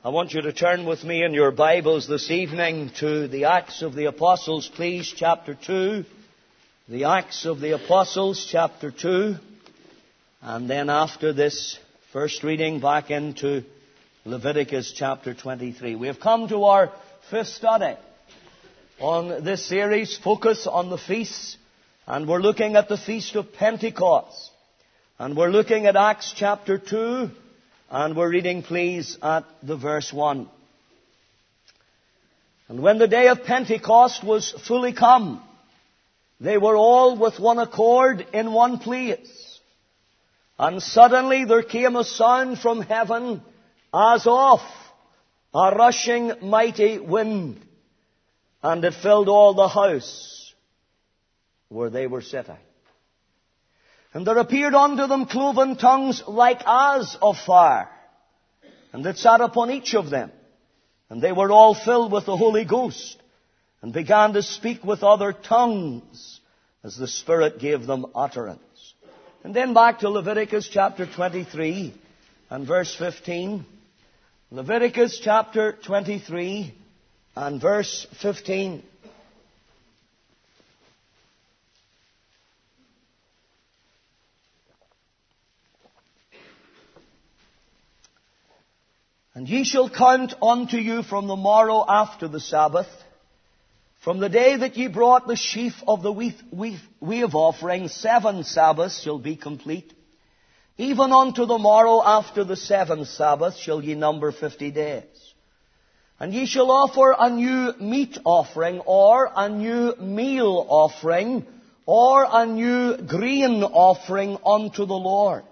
I want you to turn with me in your Bibles this evening to the Acts of the Apostles, please, chapter 2. The Acts of the Apostles, chapter 2. And then after this first reading, back into Leviticus chapter 23. We have come to our fifth study on this series, Focus on the Feasts. And we're looking at the Feast of Pentecost. And we're looking at Acts chapter 2. And we're reading, please, at the verse 1. And when the day of Pentecost was fully come, they were all with one accord in one place. And suddenly there came a sound from heaven as of a rushing mighty wind, and it filled all the house where they were sitting. And there appeared unto them cloven tongues like as of fire, and it sat upon each of them. And they were all filled with the Holy Ghost, and began to speak with other tongues, as the Spirit gave them utterance. And then back to Leviticus chapter 23 and verse 15. Leviticus chapter 23 and verse 15. And ye shall count unto you from the morrow after the Sabbath, from the day that ye brought the sheaf of the wave offering, 7 Sabbaths shall be complete. Even unto the morrow after the 7th Sabbath shall ye number 50 days. And ye shall offer a new meat offering, or a new meal offering, or a new grain offering unto the Lord.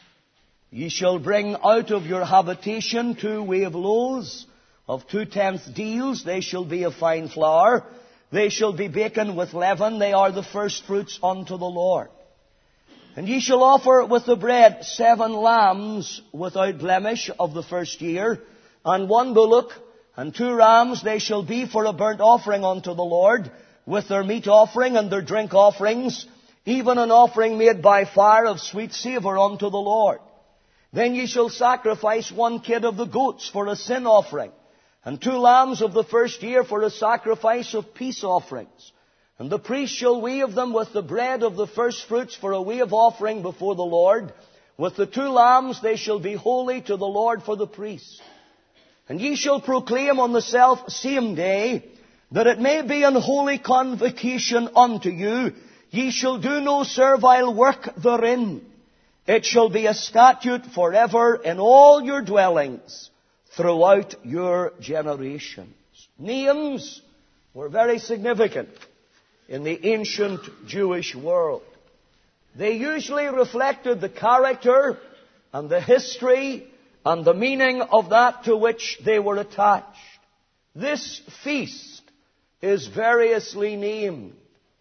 Ye shall bring out of your habitation 2 wave loaves of 2/10 deals. They shall be of fine flour. They shall be baken with leaven. They are the first fruits unto the Lord. And ye shall offer with the bread 7 lambs without blemish of the first year, and 1 bullock, and 2 rams. They shall be for a burnt offering unto the Lord, with their meat offering and their drink offerings, even an offering made by fire of sweet savour unto the Lord. Then ye shall sacrifice 1 kid of the goats for a sin offering, and 2 lambs of the first year for a sacrifice of peace offerings. And the priest shall wave them with the bread of the first fruits for a wave offering before the Lord. With the 2 lambs they shall be holy to the Lord for the priest. And ye shall proclaim on the self same day, that it may be an holy convocation unto you. Ye shall do no servile work therein. It shall be a statute forever in all your dwellings throughout your generations. Names were very significant in the ancient Jewish world. They usually reflected the character and the history and the meaning of that to which they were attached. This feast is variously named.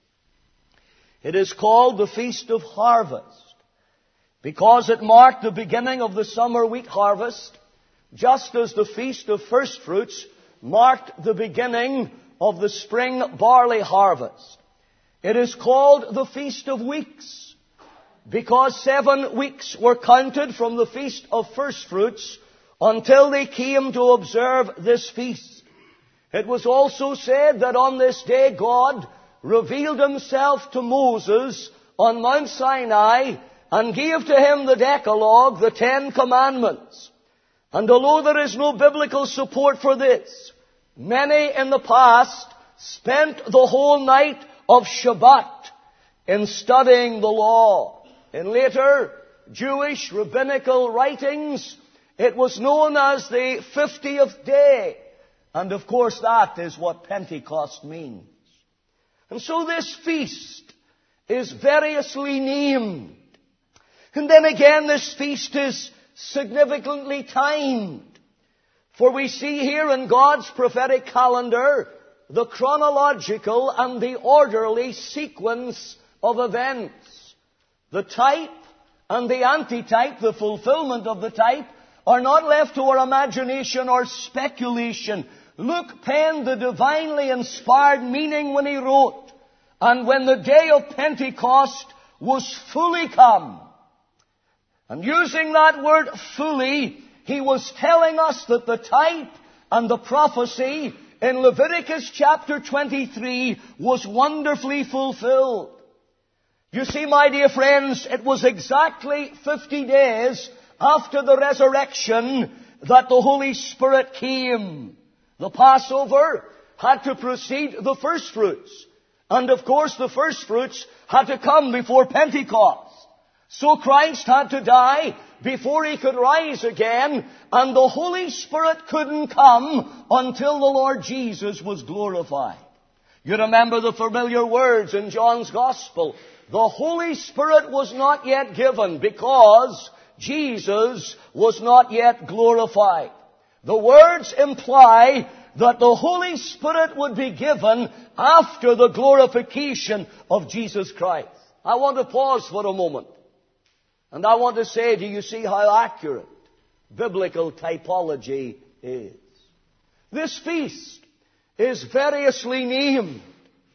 It is called the Feast of Harvest, because it marked the beginning of the summer wheat harvest, just as the Feast of First Fruits marked the beginning of the spring barley harvest. It is called the Feast of Weeks, because 7 weeks were counted from the Feast of First Fruits until they came to observe this feast. It was also said that on this day God revealed Himself to Moses on Mount Sinai and gave to him the Decalogue, the 10 Commandments. And although there is no biblical support for this, many in the past spent the whole night of Shabbat in studying the law. In later Jewish rabbinical writings, it was known as the 50th day. And of course that is what Pentecost means. And so this feast is variously named. And then again, this feast is significantly timed. For we see here in God's prophetic calendar the chronological and the orderly sequence of events. The type and the antitype, the fulfillment of the type, are not left to our imagination or speculation. Luke penned the divinely inspired meaning when he wrote, "And when the day of Pentecost was fully come." And using that word fully, he was telling us that the type and the prophecy in Leviticus chapter 23 was wonderfully fulfilled. You see, my dear friends, it was exactly 50 days after the resurrection that the Holy Spirit came. The Passover had to precede the first fruits. And of course the first fruits had to come before Pentecost. So Christ had to die before He could rise again, and the Holy Spirit couldn't come until the Lord Jesus was glorified. You remember the familiar words in John's Gospel. The Holy Spirit was not yet given because Jesus was not yet glorified. The words imply that the Holy Spirit would be given after the glorification of Jesus Christ. I want to pause for a moment. And I want to say, do you see how accurate biblical typology is? This feast is variously named.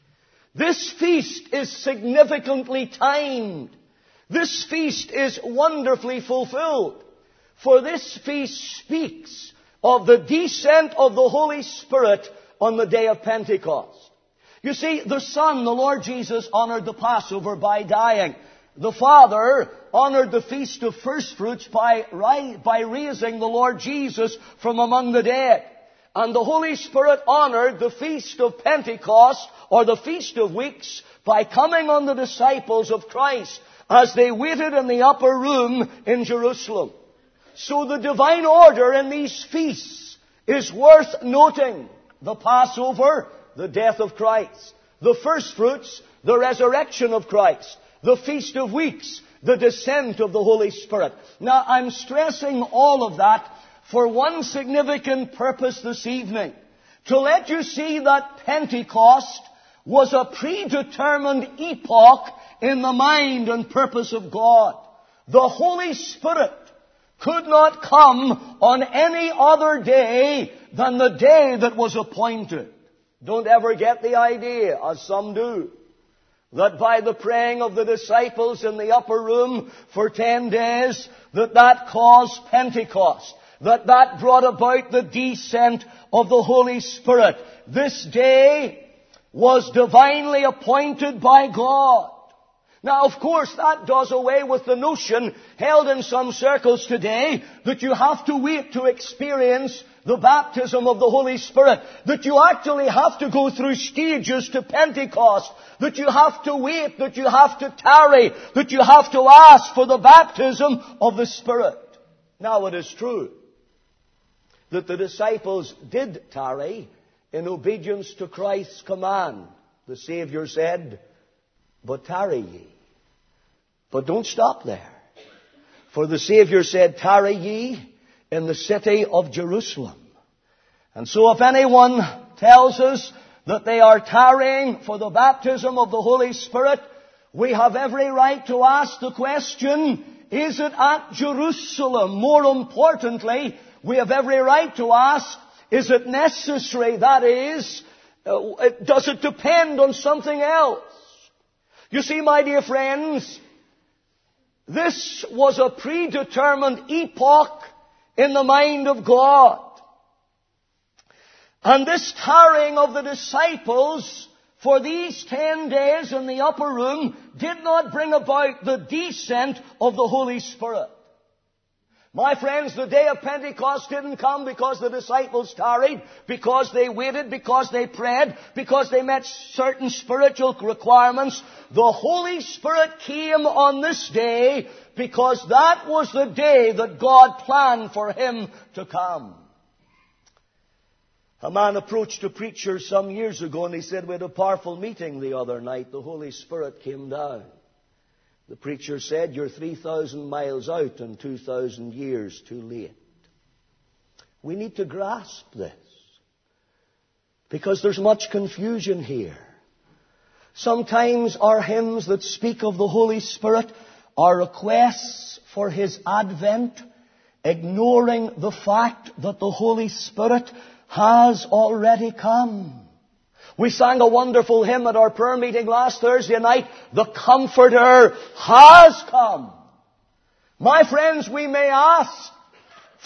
This feast is significantly timed. This feast is wonderfully fulfilled. For this feast speaks of the descent of the Holy Spirit on the day of Pentecost. You see, the Son, the Lord Jesus, honored the Passover by dying. The Father honored the Feast of First Fruits by raising the Lord Jesus from among the dead. And the Holy Spirit honored the Feast of Pentecost, or the Feast of Weeks, by coming on the disciples of Christ as they waited in the upper room in Jerusalem. So the divine order in these feasts is worth noting. The Passover, the death of Christ. The first fruits, the resurrection of Christ. The Feast of Weeks, the descent of the Holy Spirit. Now, I'm stressing all of that for one significant purpose this evening. To let you see that Pentecost was a predetermined epoch in the mind and purpose of God. The Holy Spirit could not come on any other day than the day that was appointed. Don't ever get the idea, as some do, that by the praying of the disciples in the upper room for 10 days, that caused Pentecost, that brought about the descent of the Holy Spirit. This day was divinely appointed by God. Now, of course, that does away with the notion held in some circles today that you have to wait to experience the baptism of the Holy Spirit, that you actually have to go through stages to Pentecost, that you have to wait, that you have to tarry, that you have to ask for the baptism of the Spirit. Now, it is true that the disciples did tarry in obedience to Christ's command. The Savior said, "But tarry ye." But don't stop there. For the Savior said, "Tarry ye in the city of Jerusalem." And so if anyone tells us that they are tarrying for the baptism of the Holy Spirit, we have every right to ask the question, is it at Jerusalem? More importantly, we have every right to ask, is it necessary? That is, does it depend on something else? You see, my dear friends, this was a predetermined epoch in the mind of God. And this tarrying of the disciples for these 10 days in the upper room did not bring about the descent of the Holy Spirit. My friends, the day of Pentecost didn't come because the disciples tarried, because they waited, because they prayed, because they met certain spiritual requirements. The Holy Spirit came on this day because that was the day that God planned for Him to come. A man approached a preacher some years ago and he said, "We had a powerful meeting the other night. The Holy Spirit came down." The preacher said, "You're 3,000 miles out and 2,000 years too late." We need to grasp this, because there's much confusion here. Sometimes our hymns that speak of the Holy Spirit are requests for His advent, ignoring the fact that the Holy Spirit has already come. We sang a wonderful hymn at our prayer meeting last Thursday night. The Comforter has come. My friends, we may ask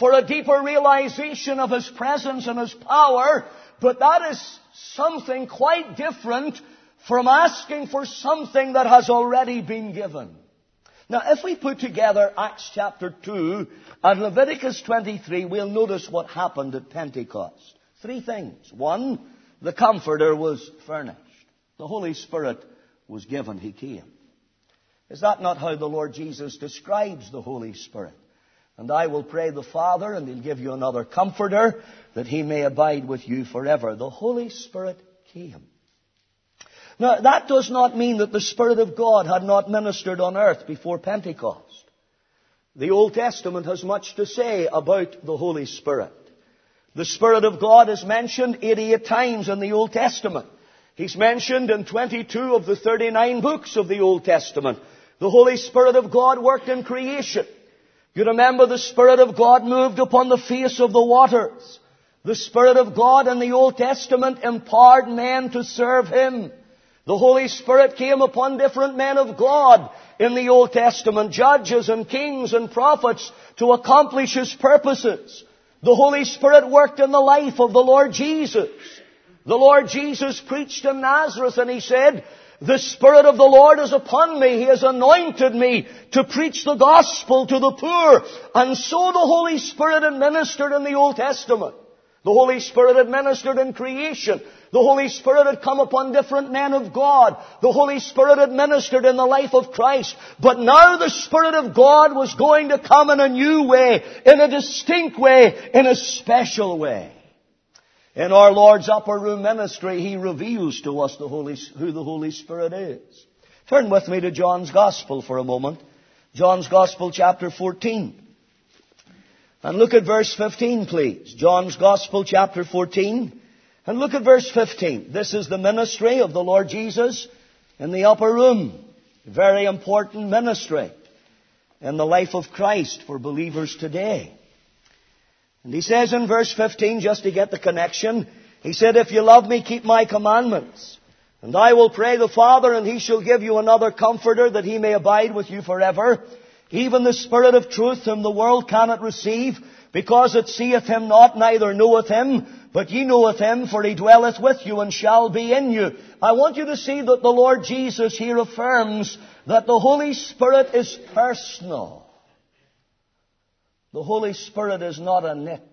for a deeper realization of His presence and His power, but that is something quite different from asking for something that has already been given. Now, if we put together Acts chapter 2 and Leviticus 23, we'll notice what happened at Pentecost. Three things. One, the Comforter was furnished. The Holy Spirit was given. He came. Is that not how the Lord Jesus describes the Holy Spirit? And I will pray the Father, and He'll give you another Comforter, that He may abide with you forever. The Holy Spirit came. Now, that does not mean that the Spirit of God had not ministered on earth before Pentecost. The Old Testament has much to say about the Holy Spirit. The Spirit of God is mentioned 88 times in the Old Testament. He's mentioned in 22 of the 39 books of the Old Testament. The Holy Spirit of God worked in creation. You remember the Spirit of God moved upon the face of the waters. The Spirit of God in the Old Testament empowered men to serve Him. The Holy Spirit came upon different men of God in the Old Testament, judges and kings and prophets, to accomplish His purposes. The Holy Spirit worked in the life of the Lord Jesus. The Lord Jesus preached in Nazareth, and He said, "The Spirit of the Lord is upon me. He has anointed me to preach the gospel to the poor." And so the Holy Spirit administered in the Old Testament. The Holy Spirit administered in creation. The Holy Spirit had come upon different men of God. The Holy Spirit administered in the life of Christ. But now the Spirit of God was going to come in a new way, in a distinct way, in a special way. In our Lord's upper room ministry, He reveals to us who the Holy Spirit is. Turn with me to John's Gospel for a moment. John's Gospel, chapter 14. And look at verse 15, please. John's Gospel, chapter 14. And look at verse 15. This is the ministry of the Lord Jesus in the upper room. Very important ministry in the life of Christ for believers today. And He says in verse 15, just to get the connection, He said, "If you love me, keep my commandments. And I will pray the Father, and He shall give you another Comforter, that He may abide with you forever. Even the Spirit of truth, whom the world cannot receive, because it seeth Him not, neither knoweth Him. But ye knoweth Him, for He dwelleth with you and shall be in you." I want you to see that the Lord Jesus here affirms that the Holy Spirit is personal. The Holy Spirit is not a nit,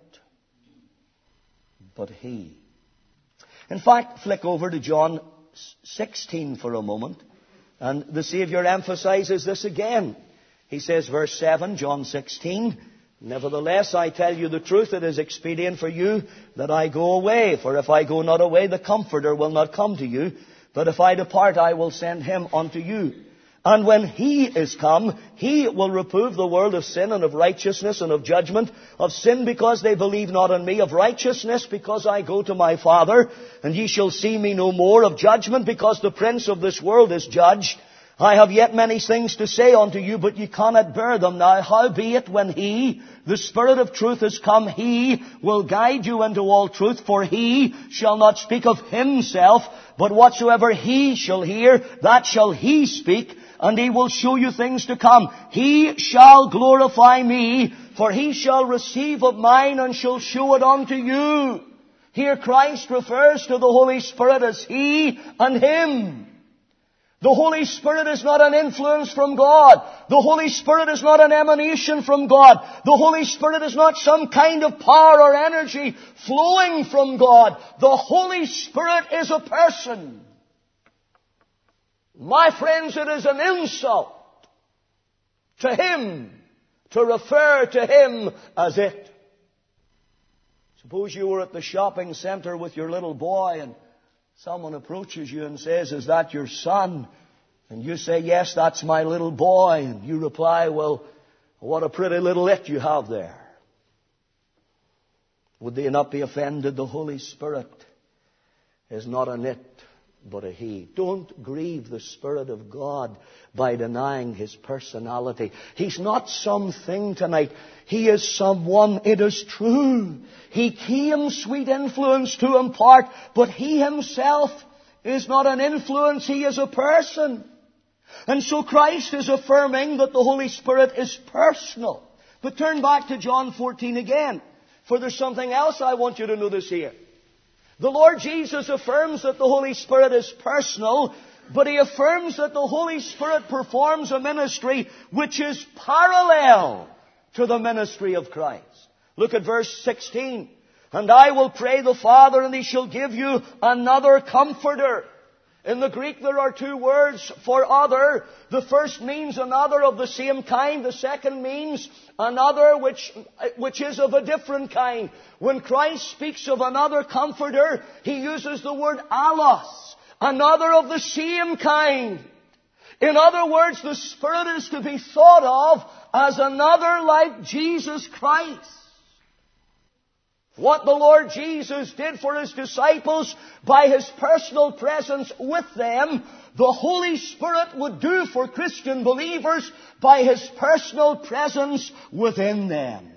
but He. In fact, flick over to John 16 for a moment. And the Savior emphasizes this again. He says, verse 7, John 16, "Nevertheless, I tell you the truth, it is expedient for you that I go away. For if I go not away, the Comforter will not come to you. But if I depart, I will send Him unto you. And when He is come, He will reprove the world of sin and of righteousness and of judgment. Of sin, because they believe not on me. Of righteousness, because I go to my Father, and ye shall see me no more. Of judgment, because the prince of this world is judged. I have yet many things to say unto you, but ye cannot bear them now. Howbeit, when He, the Spirit of truth, is come, He will guide you into all truth. For He shall not speak of Himself, but whatsoever He shall hear, that shall He speak, and He will show you things to come. He shall glorify me, for He shall receive of mine, and shall show it unto you." Here Christ refers to the Holy Spirit as He and Him. The Holy Spirit is not an influence from God. The Holy Spirit is not an emanation from God. The Holy Spirit is not some kind of power or energy flowing from God. The Holy Spirit is a person. My friends, it is an insult to Him to refer to Him as it. Suppose you were at the shopping center with your little boy, and someone approaches you and says, "Is that your son?" And you say, "Yes, that's my little boy." And you reply, "Well, what a pretty little it you have there." Would they not be offended? The Holy Spirit is not an it, but a He. Don't grieve the Spirit of God by denying His personality. He's not something tonight. He is someone. It is true. He came, sweet influence, to impart, but He Himself is not an influence. He is a person. And so Christ is affirming that the Holy Spirit is personal. But turn back to John 14 again, for there's something else I want you to notice here. The Lord Jesus affirms that the Holy Spirit is personal, but He affirms that the Holy Spirit performs a ministry which is parallel to the ministry of Christ. Look at verse 16. And I will pray the Father, and He shall give you another Comforter. In the Greek there are two words for other. The first means another of the same kind. The second means another which is of a different kind. When Christ speaks of another Comforter, He uses the word allos, another of the same kind. In other words, the Spirit is to be thought of as another like Jesus Christ. What the Lord Jesus did for His disciples by His personal presence with them, the Holy Spirit would do for Christian believers by His personal presence within them.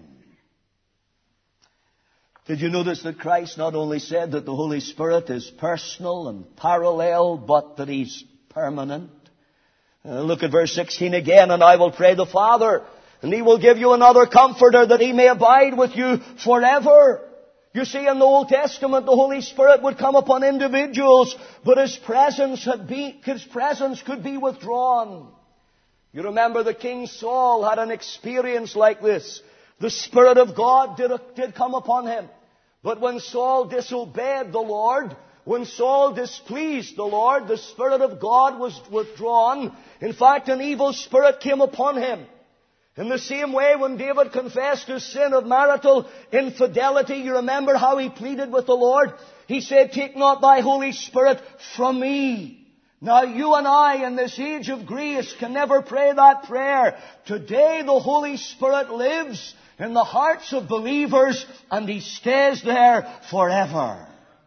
Did you notice that Christ not only said that the Holy Spirit is personal and parallel, but that He's permanent? Look at verse 16 again. And I will pray the Father, and He will give you another Comforter, that He may abide with you forever. You see, in the Old Testament, the Holy Spirit would come upon individuals, but His presence could be withdrawn. You remember the King Saul had an experience like this. The Spirit of God did come upon him. But when Saul disobeyed the Lord, when Saul displeased the Lord, the Spirit of God was withdrawn. In fact, an evil spirit came upon him. In the same way, when David confessed his sin of marital infidelity, you remember how he pleaded with the Lord? He said, "Take not thy Holy Spirit from me." Now you and I in this age of grace can never pray that prayer. Today the Holy Spirit lives in the hearts of believers, and He stays there forever.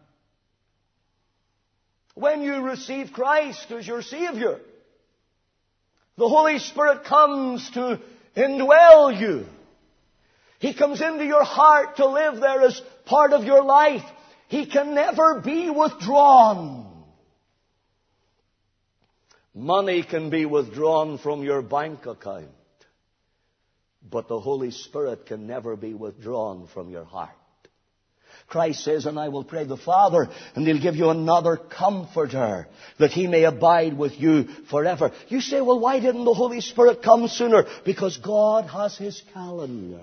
When you receive Christ as your Savior, the Holy Spirit comes to indwell you. He comes into your heart to live there as part of your life. He can never be withdrawn. Money can be withdrawn from your bank account, but the Holy Spirit can never be withdrawn from your heart. Christ says, "And I will pray the Father, and He'll give you another Comforter, that He may abide with you forever." You say, "Well, why didn't the Holy Spirit come sooner?" Because God has His calendar.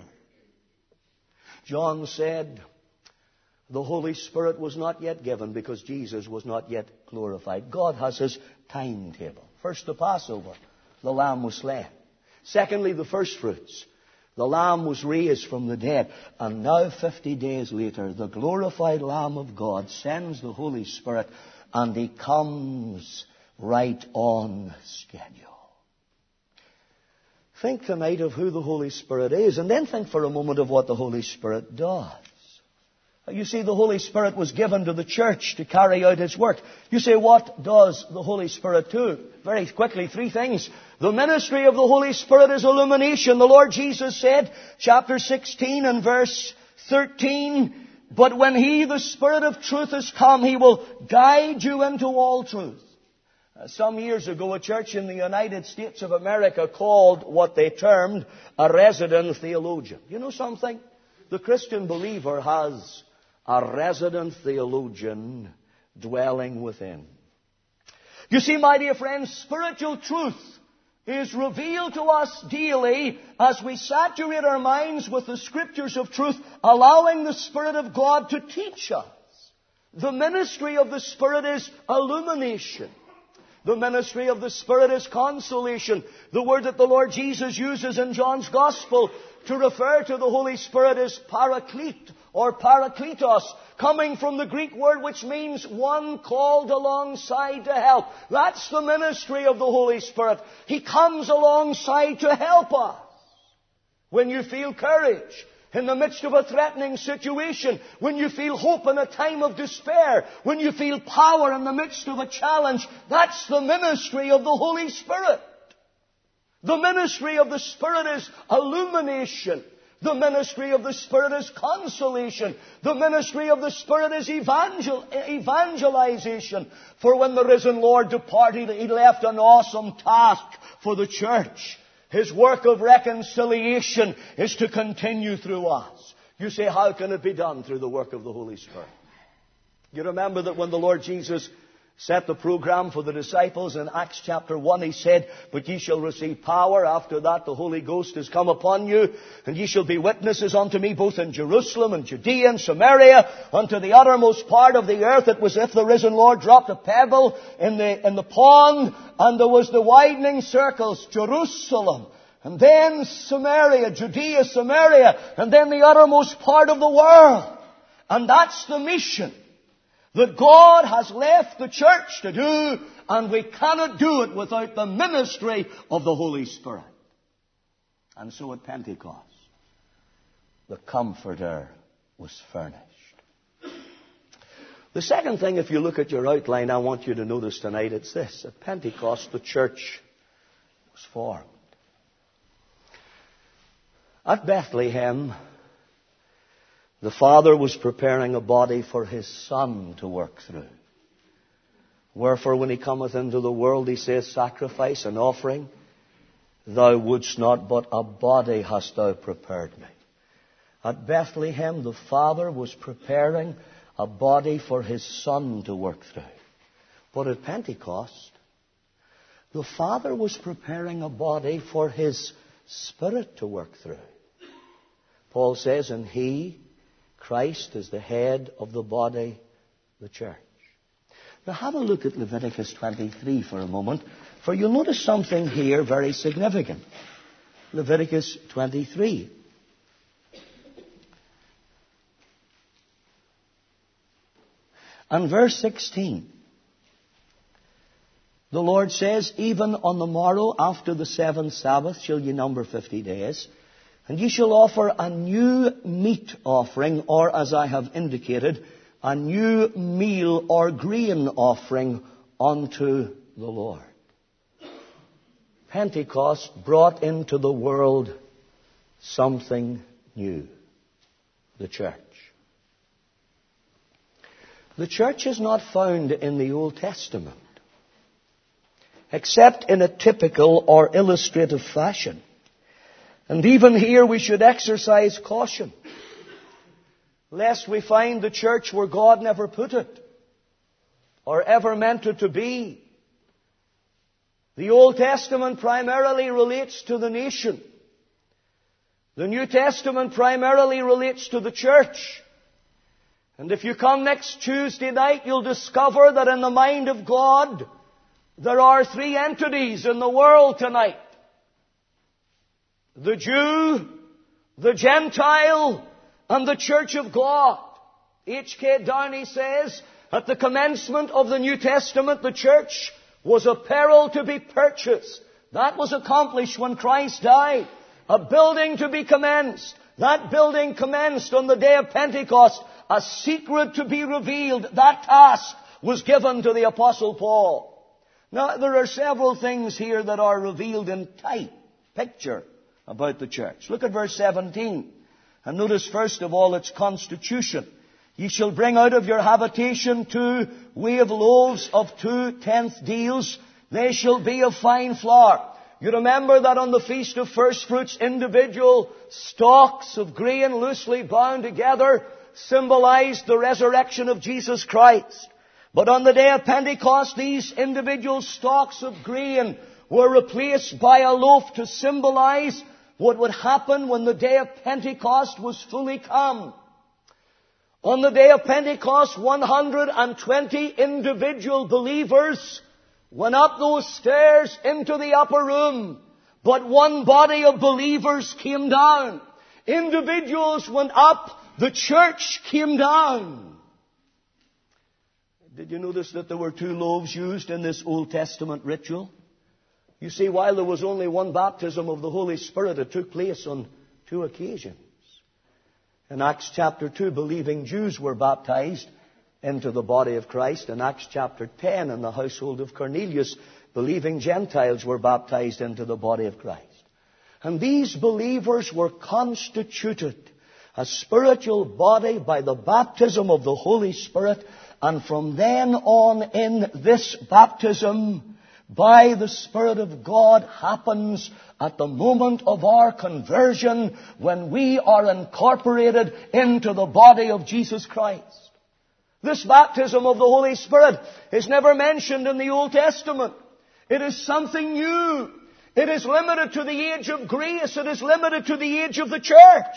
John said the Holy Spirit was not yet given because Jesus was not yet glorified. God has His timetable. First, the Passover. The Lamb was slain. Secondly, the first fruits. The Lamb was raised from the dead. And now, 50 days later, the glorified Lamb of God sends the Holy Spirit, and He comes right on schedule. Think tonight of who the Holy Spirit is, and then think for a moment of what the Holy Spirit does. You see, the Holy Spirit was given to the church to carry out His work. You say, what does the Holy Spirit do? Very quickly, three things. The ministry of the Holy Spirit is illumination. The Lord Jesus said, chapter 16 and verse 13, "But when He, the Spirit of truth, is come, He will guide you into all truth." Some years ago, a church in the United States of America called what they termed a resident theologian. You know something? The Christian believer has a resident theologian dwelling within. You see, my dear friends, spiritual truth is revealed to us daily as we saturate our minds with the Scriptures of truth, allowing the Spirit of God to teach us. The ministry of the Spirit is illumination. The ministry of the Spirit is consolation. The word that the Lord Jesus uses in John's Gospel to refer to the Holy Spirit is paraclete or parakletos, coming from the Greek word which means one called alongside to help. That's the ministry of the Holy Spirit. He comes alongside to help us. When you feel courage in the midst of a threatening situation, when you feel hope in a time of despair, when you feel power in the midst of a challenge, that's the ministry of the Holy Spirit. The ministry of the Spirit is illumination. The ministry of the Spirit is consolation. The ministry of the Spirit is evangelization. For when the risen Lord departed, He left an awesome task for the church. His work of reconciliation is to continue through us. You say, how can it be done? Through the work of the Holy Spirit. You remember that when the Lord Jesus set the program for the disciples in Acts chapter 1, He said, but ye shall receive power. After that the Holy Ghost is come upon you, and ye shall be witnesses unto me both in Jerusalem and Judea and Samaria, unto the uttermost part of the earth. It was as if the risen Lord dropped a pebble in the pond, and there was the widening circles, Jerusalem, and then Samaria, Judea, Samaria, and then the uttermost part of the world. And that's the mission that God has left the church to do, and we cannot do it without the ministry of the Holy Spirit. And so at Pentecost, the Comforter was furnished. The second thing, if you look at your outline, I want you to notice tonight, it's this. At Pentecost, the church was formed. At Bethlehem, the Father was preparing a body for His Son to work through. Wherefore, when He cometh into the world, He says, sacrifice and offering thou wouldst not, but a body hast thou prepared me. At Bethlehem, the Father was preparing a body for His Son to work through. But at Pentecost, the Father was preparing a body for His Spirit to work through. Paul says, and He, Christ, is the head of the body, the church. Now have a look at Leviticus 23 for a moment, for you'll notice something here very significant. Leviticus 23. And verse 16. The Lord says, even on the morrow after the 7th Sabbath shall ye number 50 days, and ye shall offer a new meat offering, or as I have indicated, a new meal or grain offering unto the Lord. Pentecost brought into the world something new. The church. The church is not found in the Old Testament, except in a typical or illustrative fashion. And even here we should exercise caution, lest we find the church where God never put it, or ever meant it to be. The Old Testament primarily relates to the nation. The New Testament primarily relates to the church. And if you come next Tuesday night, you'll discover that in the mind of God, there are three entities in the world tonight. The Jew, the Gentile, and the Church of God. H.K. Downey says, at the commencement of the New Testament, the church was a peril to be purchased. That was accomplished when Christ died. A building to be commenced. That building commenced on the day of Pentecost. A secret to be revealed. That task was given to the Apostle Paul. Now, there are several things here that are revealed in type, picture, about the church. Look at verse 17. And notice first of all its constitution. Ye shall bring out of your habitation 2 wave loaves of 2/10 deals. They shall be of fine flour. You remember that on the Feast of First Fruits, individual stalks of grain loosely bound together symbolized the resurrection of Jesus Christ. But on the day of Pentecost, these individual stalks of grain were replaced by a loaf to symbolize what would happen when the day of Pentecost was fully come. On the day of Pentecost, 120 individual believers went up those stairs into the upper room. But one body of believers came down. Individuals went up, the church came down. Did you notice that there were 2 loaves used in this Old Testament ritual? You see, while there was only one baptism of the Holy Spirit, it took place on 2 occasions. In Acts chapter 2, believing Jews were baptized into the body of Christ. In Acts chapter 10, in the household of Cornelius, believing Gentiles were baptized into the body of Christ. And these believers were constituted a spiritual body by the baptism of the Holy Spirit. And from then on in this baptism, by the Spirit of God happens at the moment of our conversion, when we are incorporated into the body of Jesus Christ. This baptism of the Holy Spirit is never mentioned in the Old Testament. It is something new. It is limited to the age of grace. It is limited to the age of the church.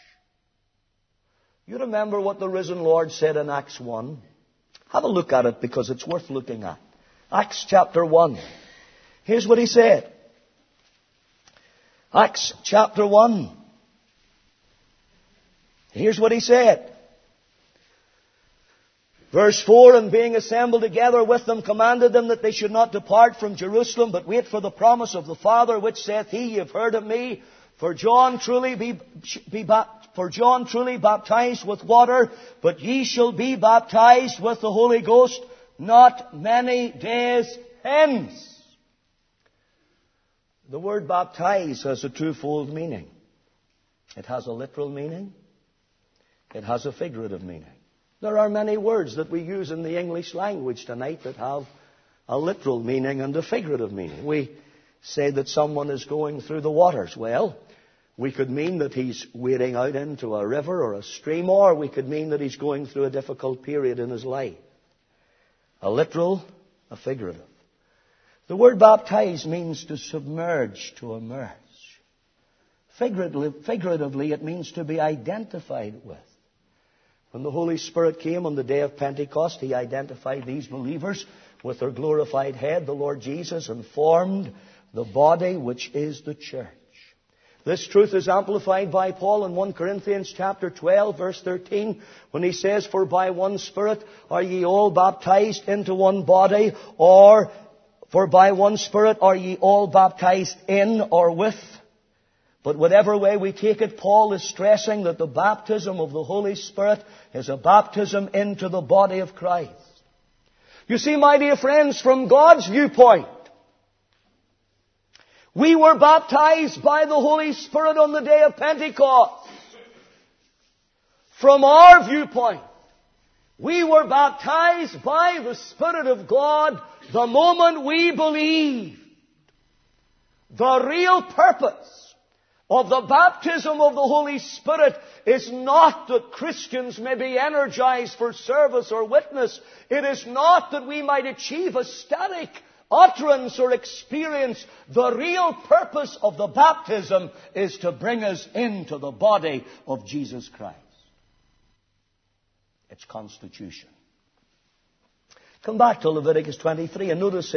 You remember what the risen Lord said in Acts 1? Have a look at it, because it's worth looking at. Acts chapter 1. Here's what He said. Acts chapter 1. Here's what He said. Verse 4, and being assembled together with them, commanded them that they should not depart from Jerusalem, but wait for the promise of the Father, which saith He, Ye have heard of me. For John truly baptized with water, but ye shall be baptized with the Holy Ghost not many days hence. The word baptize has a twofold meaning. It has a literal meaning. It has a figurative meaning. There are many words that we use in the English language tonight that have a literal meaning and a figurative meaning. We say that someone is going through the waters. Well, we could mean that he's wading out into a river or a stream, or we could mean that he's going through a difficult period in his life. A literal, a figurative. The word baptize means to submerge, to immerse. Figuratively, it means to be identified with. When the Holy Spirit came on the day of Pentecost, He identified these believers with their glorified head, the Lord Jesus, and formed the body which is the church. This truth is amplified by Paul in 1 Corinthians chapter 12, verse 13, when he says, For by one Spirit are ye all baptized into one body, or for by one Spirit are ye all baptized in or with. But whatever way we take it, Paul is stressing that the baptism of the Holy Spirit is a baptism into the body of Christ. You see, my dear friends, from God's viewpoint, we were baptized by the Holy Spirit on the day of Pentecost. From our viewpoint, we were baptized by the Spirit of God the moment we believed. The real purpose of the baptism of the Holy Spirit is not that Christians may be energized for service or witness. It is not that we might achieve a static utterance or experience. The real purpose of the baptism is to bring us into the body of Jesus Christ. Its constitution. Come back to Leviticus 23 and notice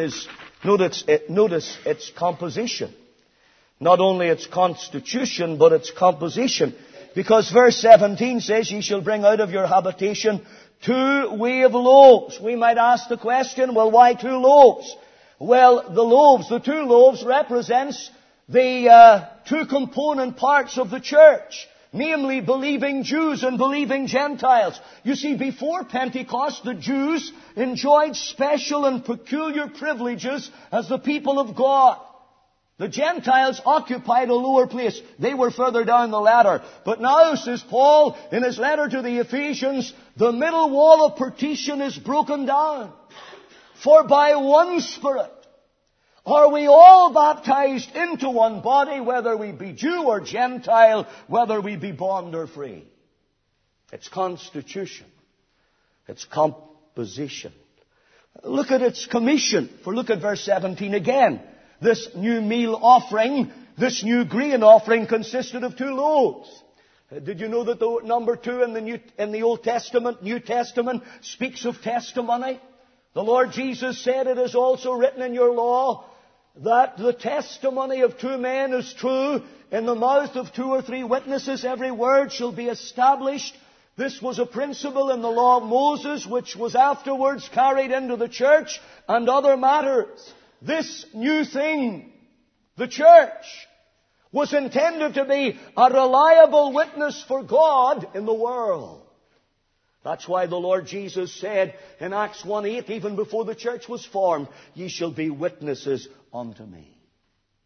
its composition. Not only its constitution, but its composition. Because verse 17 says, Ye shall bring out of your habitation 2 wave loaves. We might ask the question, well, why 2 loaves? Well, the 2 loaves represents the 2 component parts of the church. Namely, believing Jews and believing Gentiles. You see, before Pentecost, the Jews enjoyed special and peculiar privileges as the people of God. The Gentiles occupied a lower place. They were further down the ladder. But now, says Paul in his letter to the Ephesians, the middle wall of partition is broken down. For by one Spirit are we all baptized into one body, whether we be Jew or Gentile, whether we be bond or free. Its constitution, its composition. Look at its commission. For look at verse 17 again. This new meal offering, this new grain offering consisted of 2 loaves. Did you know that the number 2 in the Old Testament, New Testament, speaks of testimony? The Lord Jesus said, It is also written in your law that the testimony of 2 men is true. In the mouth of 2 or 3 witnesses every word shall be established. This was a principle in the law of Moses, which was afterwards carried into the church and other matters. This new thing, the church, was intended to be a reliable witness for God in the world. That's why the Lord Jesus said in Acts 1:8, even before the church was formed, Ye shall be witnesses unto me.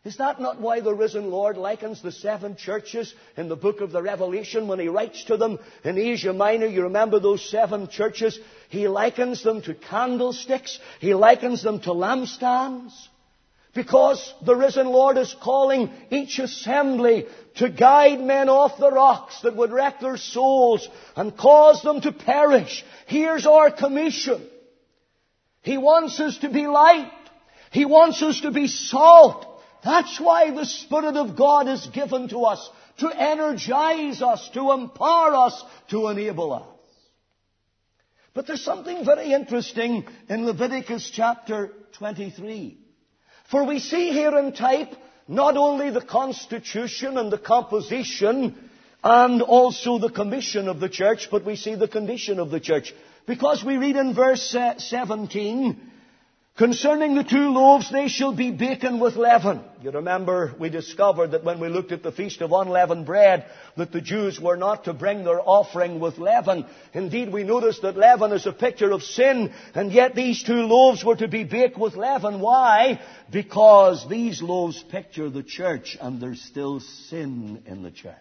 Is that not why the risen Lord likens the 7 churches in the book of the Revelation when He writes to them in Asia Minor? You remember those 7 churches? He likens them to candlesticks. He likens them to lampstands. Because the risen Lord is calling each assembly to guide men off the rocks that would wreck their souls and cause them to perish. Here's our commission. He wants us to be light. He wants us to be salt. That's why the Spirit of God is given to us, to energize us, to empower us, to enable us. But there's something very interesting in Leviticus chapter 23. For we see here in type not only the constitution and the composition and also the commission of the church, but we see the condition of the church. Because we read in verse 17, concerning the 2 loaves, they shall be baken with leaven. You remember we discovered that when we looked at the Feast of Unleavened Bread, that the Jews were not to bring their offering with leaven. Indeed, we noticed that leaven is a picture of sin, and yet these 2 loaves were to be baked with leaven. Why? Because these loaves picture the church, and there's still sin in the church.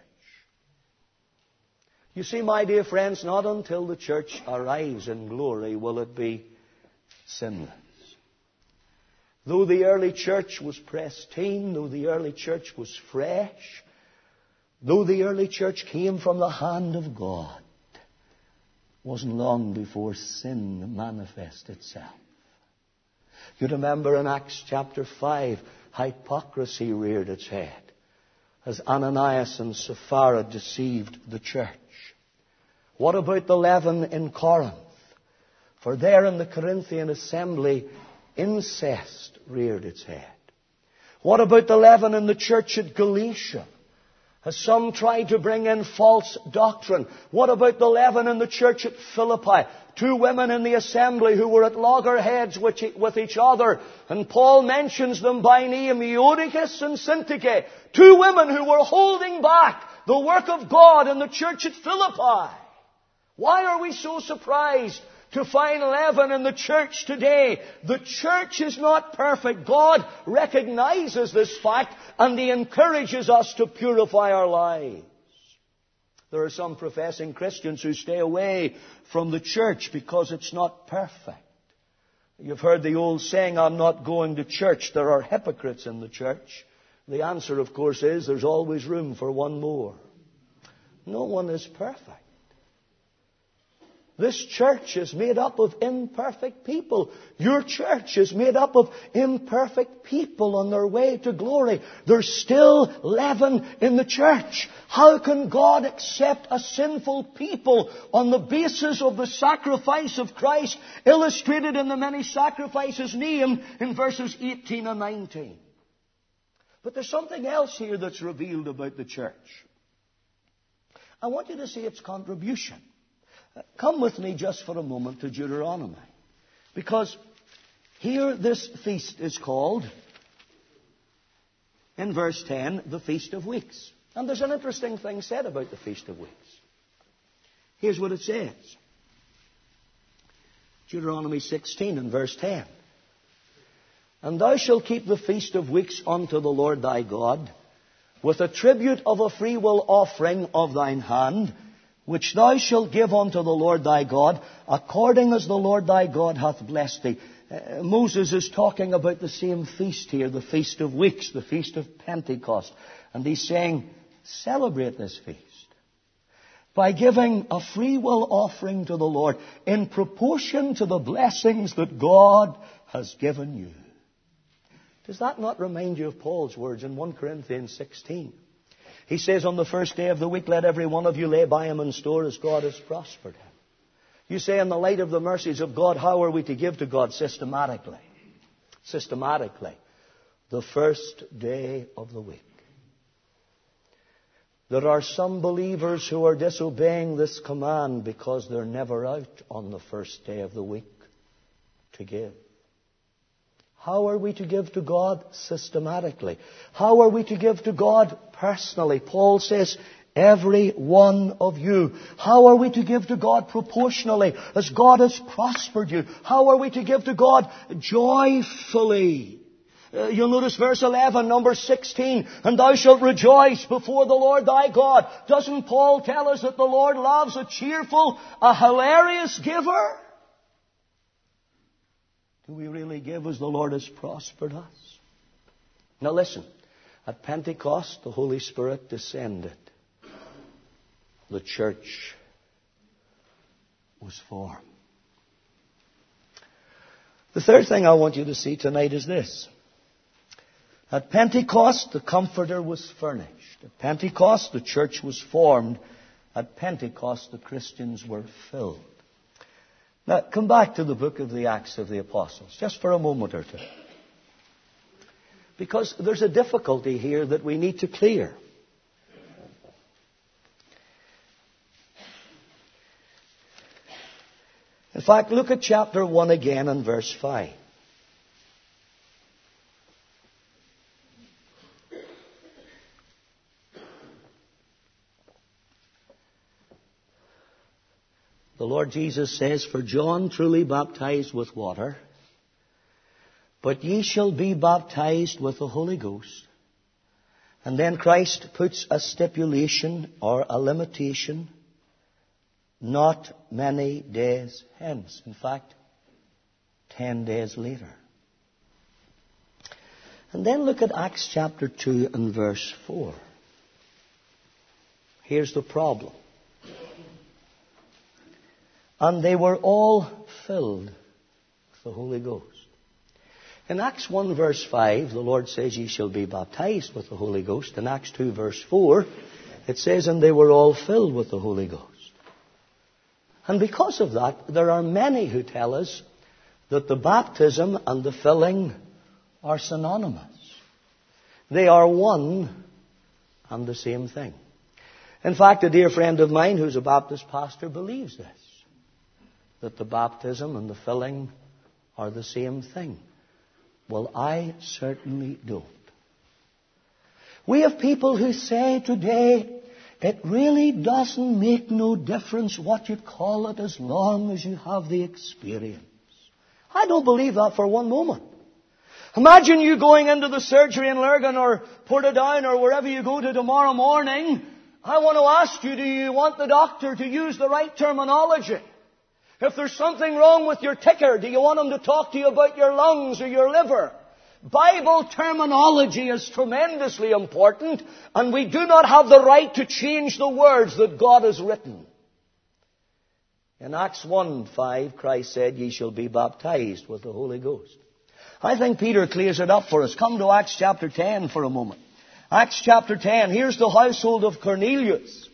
You see, my dear friends, not until the church arrives in glory will it be sinless. Though the early church was pristine, though the early church was fresh, though the early church came from the hand of God, it wasn't long before sin manifested itself. You remember in Acts chapter 5, hypocrisy reared its head as Ananias and Sapphira deceived the church. What about the leaven in Corinth? For there in the Corinthian assembly, incest reared its head. What about the leaven in the church at Galatia? As some tried to bring in false doctrine. What about the leaven in the church at Philippi? 2 women in the assembly who were at loggerheads with each other. And Paul mentions them by name, Eutychus and Syntyche. 2 women who were holding back the work of God in the church at Philippi. Why are we so surprised to find leaven in the church today? The church is not perfect. God recognizes this fact and He encourages us to purify our lives. There are some professing Christians who stay away from the church because it's not perfect. You've heard the old saying, I'm not going to church. There are hypocrites in the church. The answer, of course, is there's always room for one more. No one is perfect. This church is made up of imperfect people. Your church is made up of imperfect people on their way to glory. There's still leaven in the church. How can God accept a sinful people on the basis of the sacrifice of Christ, illustrated in the many sacrifices named in verses 18 and 19? But there's something else here that's revealed about the church. I want you to see its contribution. Come with me just for a moment to Deuteronomy. Because here this feast is called, in verse 10, the Feast of Weeks. And there's an interesting thing said about the Feast of Weeks. Here's what it says. Deuteronomy 16 and verse 10. And thou shalt keep the Feast of Weeks unto the Lord thy God, with a tribute of a freewill offering of thine hand, which thou shalt give unto the Lord thy God, according as the Lord thy God hath blessed thee. Moses is talking about the same feast here, the Feast of Weeks, the Feast of Pentecost. And he's saying, celebrate this feast by giving a free will offering to the Lord in proportion to the blessings that God has given you. Does that not remind you of Paul's words in 1 Corinthians 16? He says, on the first day of the week, let every one of you lay by him in store as God has prospered him. You say, in the light of the mercies of God, how are we to give to God? Systematically. Systematically. The first day of the week. There are some believers who are disobeying this command because they're never out on the first day of the week to give. How are we to give to God? Systematically. How are we to give to God? Personally. Paul says, every one of you. How are we to give to God? Proportionally, as God has prospered you. How are we to give to God? Joyfully. You'll notice verse 11, number 16, and thou shalt rejoice before the Lord thy God. Doesn't Paul tell us that the Lord loves a cheerful, a hilarious giver? Do we really give as the Lord has prospered us? Now listen, at Pentecost the Holy Spirit descended. The church was formed. The third thing I want you to see tonight is this. At Pentecost, the Comforter was furnished. At Pentecost, the church was formed. At Pentecost, the Christians were filled. Now, come back to the book of the Acts of the Apostles, just for a moment or two. Because there's a difficulty here that we need to clear. In fact, look at chapter 1 again and verse 5. The Lord Jesus says, For John truly baptized with water, but ye shall be baptized with the Holy Ghost. And then Christ puts a stipulation or a limitation, not many days hence. In fact, 10 days later. And then look at Acts chapter 2 and verse 4. Here's the problem. And they were all filled with the Holy Ghost. In Acts 1 verse 5, the Lord says, Ye shall be baptized with the Holy Ghost. In Acts 2 verse 4, it says, And they were all filled with the Holy Ghost. And because of that, there are many who tell us that the baptism and the filling are synonymous. They are one and the same thing. In fact, a dear friend of mine who's a Baptist pastor believes this, that the baptism and the filling are the same thing. Well, I certainly don't. We have people who say today, it really doesn't make no difference what you call it as long as you have the experience. I don't believe that for one moment. Imagine you going into the surgery in Lurgan or Portadown or wherever you go to tomorrow morning. I want to ask you, do you want the doctor to use the right terminology? If there's something wrong with your ticker, do you want him to talk to you about your lungs or your liver? Bible terminology is tremendously important, and we do not have the right to change the words that God has written. In Acts 1:5, Christ said, Ye shall be baptized with the Holy Ghost. I think Peter clears it up for us. Come to Acts chapter 10 for a moment. Acts chapter 10, here's the household of Cornelius.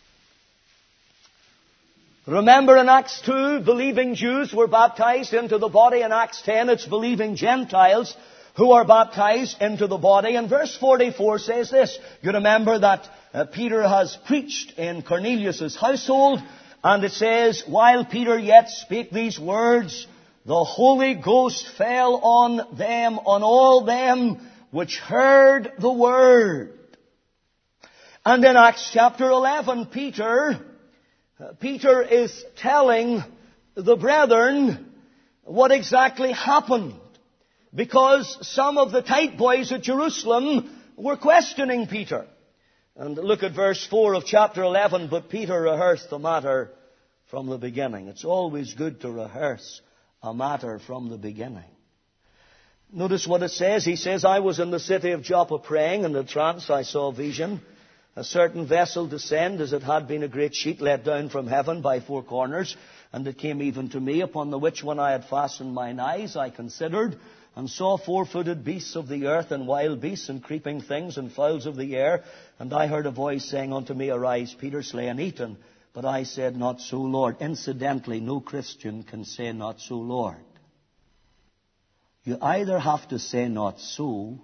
Remember in Acts 2, believing Jews were baptized into the body. In Acts 10, it's believing Gentiles who are baptized into the body. And verse 44 says this. You remember that Peter has preached in Cornelius' household. And it says, While Peter yet spake these words, the Holy Ghost fell on them, on all them which heard the word. And in Acts chapter 11, Peter is telling the brethren what exactly happened. Because some of the tight boys at Jerusalem were questioning Peter. And look at verse 4 of chapter 11. But Peter rehearsed the matter from the beginning. It's always good to rehearse a matter from the beginning. Notice what it says. He says, I was in the city of Joppa praying, and in a trance I saw a vision. A certain vessel descend as it had been a great sheet let down from heaven by four corners. And it came even to me, upon the which when I had fastened mine eyes, I considered and saw four-footed beasts of the earth and wild beasts and creeping things and fowls of the air. And I heard a voice saying unto me, Arise, Peter, slay and eat. But I said, Not so, Lord. Incidentally, no Christian can say, Not so, Lord. You either have to say, Not so,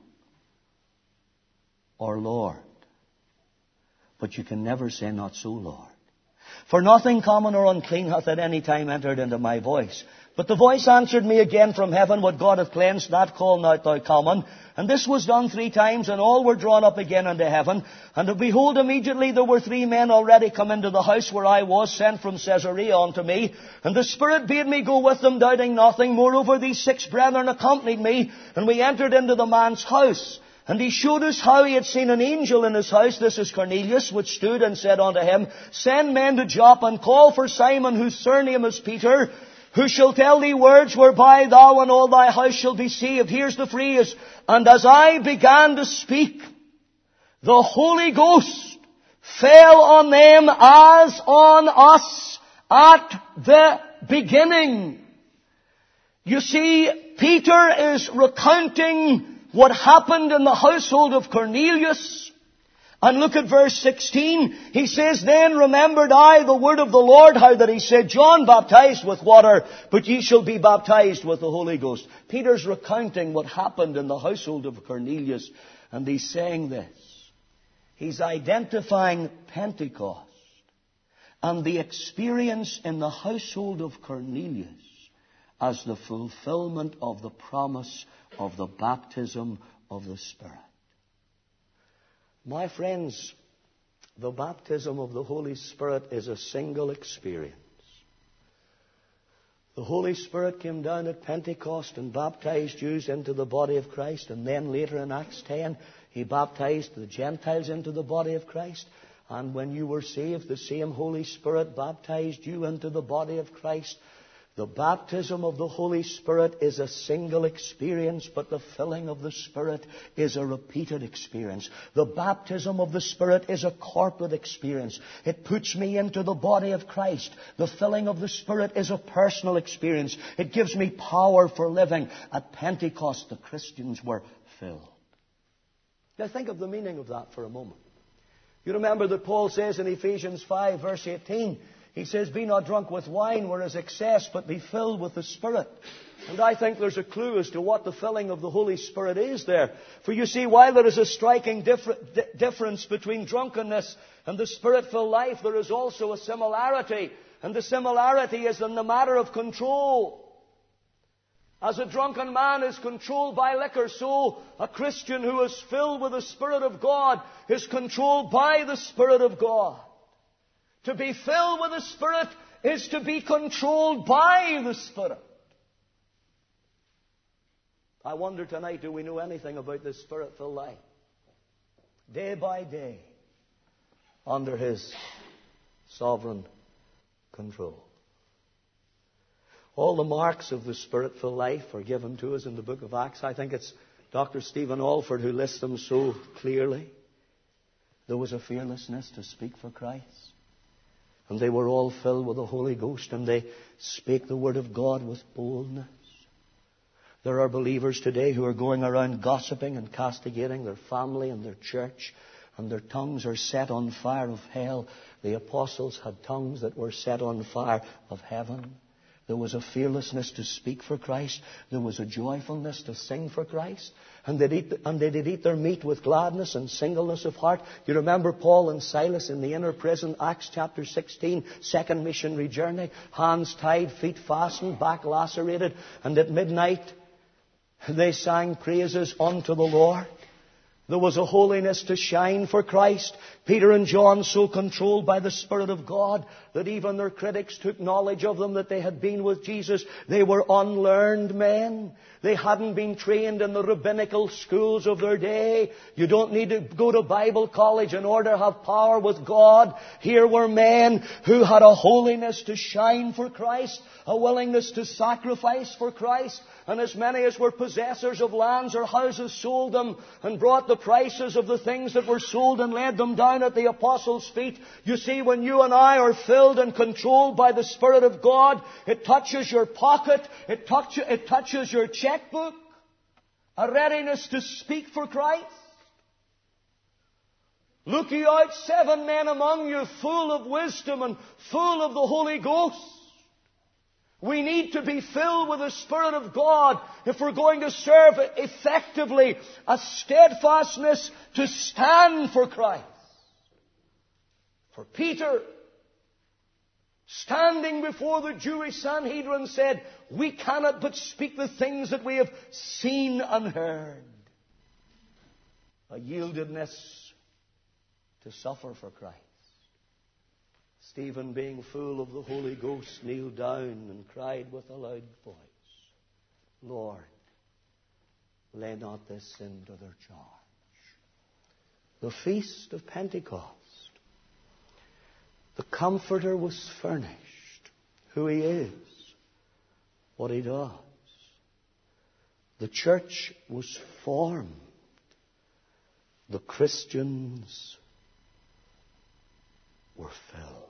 or Lord. But you can never say, Not so, Lord. For nothing common or unclean hath at any time entered into my voice. But the voice answered me again from heaven, What God hath cleansed, that call not thou common. And this was done 3 times, and all were drawn up again unto heaven. And behold, immediately there were 3 men already come into the house where I was, sent from Caesarea unto me. And the Spirit bade me go with them, doubting nothing. Moreover, these 6 brethren accompanied me, and we entered into the man's house. And he showed us how he had seen an angel in his house. This is Cornelius, which stood and said unto him, Send men to Joppa, and call for Simon, whose surname is Peter, who shall tell thee words whereby thou and all thy house shall be saved. Here's the phrase. And as I began to speak, the Holy Ghost fell on them as on us at the beginning. You see, Peter is recounting what happened in the household of Cornelius. And look at verse 16. He says, Then remembered I the word of the Lord, how that he said, John baptized with water, but ye shall be baptized with the Holy Ghost. Peter's recounting what happened in the household of Cornelius, and he's saying this. He's identifying Pentecost and the experience in the household of Cornelius as the fulfillment of the promise of the baptism of the Spirit. My friends, the baptism of the Holy Spirit is a single experience. The Holy Spirit came down at Pentecost and baptized Jews into the body of Christ, and then later in Acts 10, He baptized the Gentiles into the body of Christ. And when you were saved, the same Holy Spirit baptized you into the body of Christ. The baptism of the Holy Spirit is a single experience, but the filling of the Spirit is a repeated experience. The baptism of the Spirit is a corporate experience. It puts me into the body of Christ. The filling of the Spirit is a personal experience. It gives me power for living. At Pentecost, the Christians were filled. Now think of the meaning of that for a moment. You remember that Paul says in Ephesians 5, verse 18, he says, Be not drunk with wine, where is excess, but be filled with the Spirit. And I think there's a clue as to what the filling of the Holy Spirit is there. For you see, while there is a striking difference between drunkenness and the Spirit-filled life, there is also a similarity. And the similarity is in the matter of control. As a drunken man is controlled by liquor, so a Christian who is filled with the Spirit of God is controlled by the Spirit of God. To be filled with the Spirit is to be controlled by the Spirit. I wonder tonight, do we know anything about this Spirit-filled life? Day by day, under His sovereign control. All the marks of the Spirit-filled life are given to us in the book of Acts. I think it's Dr. Stephen Alford who lists them so clearly. There was a fearlessness to speak for Christ. And they were all filled with the Holy Ghost, and they spake the word of God with boldness. There are believers today who are going around gossiping and castigating their family and their church, and their tongues are set on fire of hell. The apostles had tongues that were set on fire of heaven. There was a fearlessness to speak for Christ. There was a joyfulness to sing for Christ. And they did eat their meat with gladness and singleness of heart. You remember Paul and Silas in the inner prison, Acts chapter 16, second missionary journey. Hands tied, feet fastened, back lacerated. And at midnight, they sang praises unto the Lord. There was a holiness to shine for Christ. Peter and John so controlled by the Spirit of God that even their critics took knowledge of them that they had been with Jesus. They were unlearned men. They hadn't been trained in the rabbinical schools of their day. You don't need to go to Bible college in order to have power with God. Here were men who had a holiness to shine for Christ, a willingness to sacrifice for Christ. And as many as were possessors of lands or houses sold them and brought the prices of the things that were sold and laid them down at the apostles' feet. You see, when you and I are filled and controlled by the Spirit of God, it touches your pocket, it touches your checkbook, a readiness to speak for Christ. Look ye out, 7 men among you, full of wisdom and full of the Holy Ghost. We need to be filled with the Spirit of God if we're going to serve effectively, a steadfastness to stand for Christ. For Peter, standing before the Jewish Sanhedrin, said, "We cannot but speak the things that we have seen and heard." A yieldedness to suffer for Christ. Stephen, being full of the Holy Ghost, kneeled down and cried with a loud voice, "Lord, lay not this sin to their charge." The feast of Pentecost. The Comforter was furnished, who He is, what He does. The church was formed. The Christians were filled.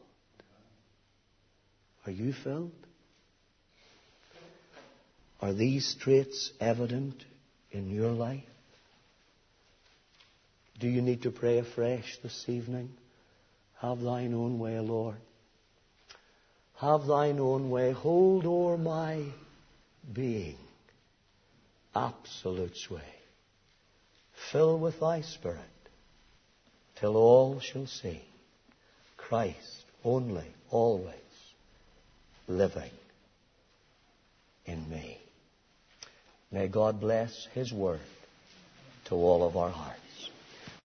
Are you filled? Are these traits evident in your life? Do you need to pray afresh this evening? Have Thine own way, Lord. Have Thine own way. Hold o'er my being. Absolute sway. Fill with Thy Spirit, till all shall see Christ only, always, living in me. May God bless His word to all of our hearts.